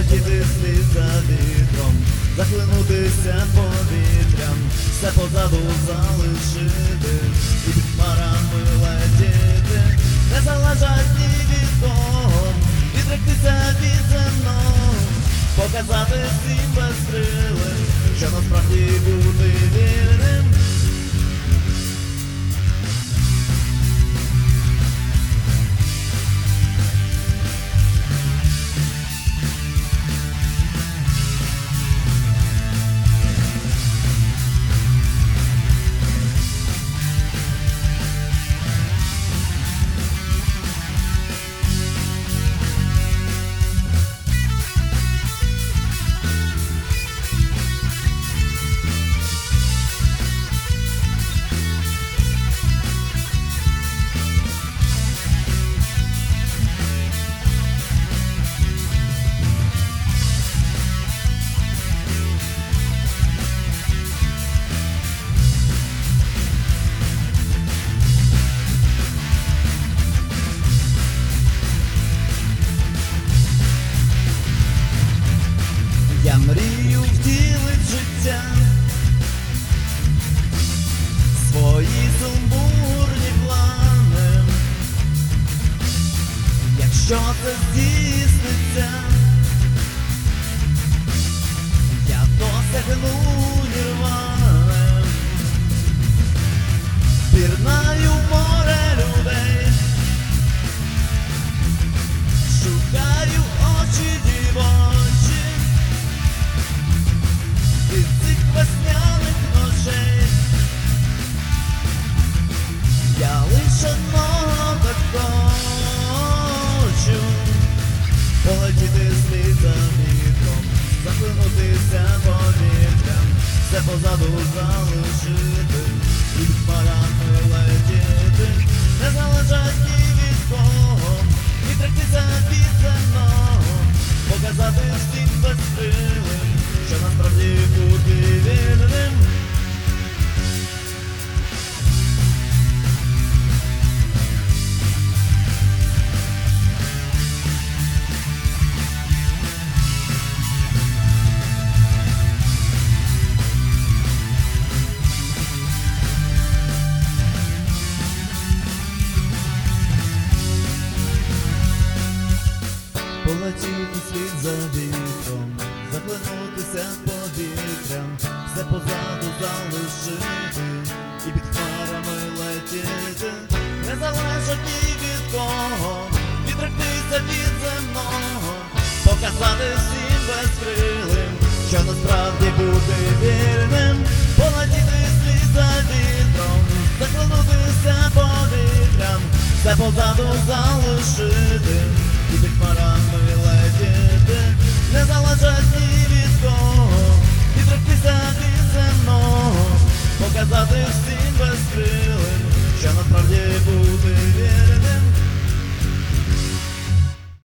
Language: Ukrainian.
полетіти слід за вітром, захлинутися повітрям, все позаду залишити і під хмарами летіти, не залежать ні від кого, відректися від земного, показати всім безкрилим, що насправді бути вільним. Я мрію втілить життя свої сумбурні плани. Якщо це здійсниться, я досягну нірвани. Пірнаю в море людей, шукаю очі дівочі від цих весняних ночей. Я лише одного так хочу полетіти слід за вітром, захлинутися повітрям, все позаду залишити і під хмарами летіти, не залежать ні від кого, відректися від земного, показати всім безкрилим, що насправді бути вільним. Полетіти слід за вітром, захлинутися повітрям, все позаду залишити і під хмарами летіти, не залежать ні від кого, відректися від земного, показати всім безкрилим, що насправді бути вільним. Полетіти слід за вітром, захлинутися повітрям, все позаду залишити